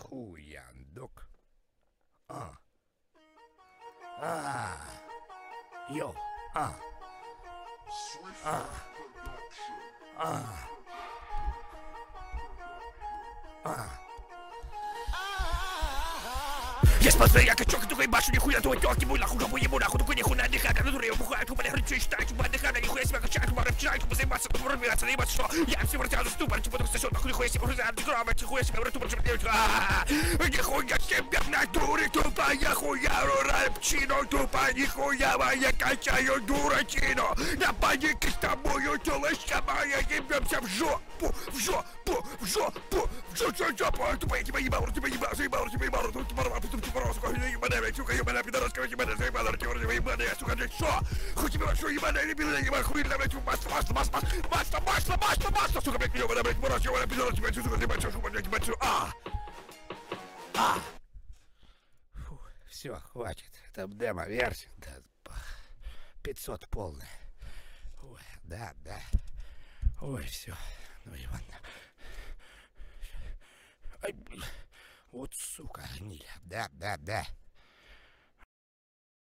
Хуяндук. А. Йоу. А. Я смотрю, я качок, такой башу, нихуя, твой тёлки, мой нахуй, кому ему нахуй, такой нихуя отдыхать, а натуре бухает, кому не рычу, считаю, кому отдыхать, нихуя себя качать, кому рычать, кому заебаться, кому рыбаться, наебаться, что я всем ртяну ступор, типа, так сосёт, нахуй, нихуя себя, уже антиграмма, нихуя себя, ртупор, чтобы делать, нихуя себе в натуре, тупая хуя, рапчино, тупо, нихуя, моя качаю, дурачино, на панике с тобою, тёлочка моя, ебёмся в жопу, в жопу, в жопу, в жопу, тупо, я тебя ебал, тебя ебал, заебал, тебя ебал, ебаная, сука, ебаная, пидорская, ебаная, заебаная, ебаная, сука, блядь, что? Хоть тебя, что, ебаная, ебаная, ебаная, хуйня, блядь, масло, сука, блядь, ебаная, блядь, мороз, ебаная, пидорская, сука, ебать, сука, блядь, ебать, Фу, все, хватит, это демо-версия, да, 500 полная. Ой, да, ой, все, ну и ладно. Ай, вот сука, гниля, да.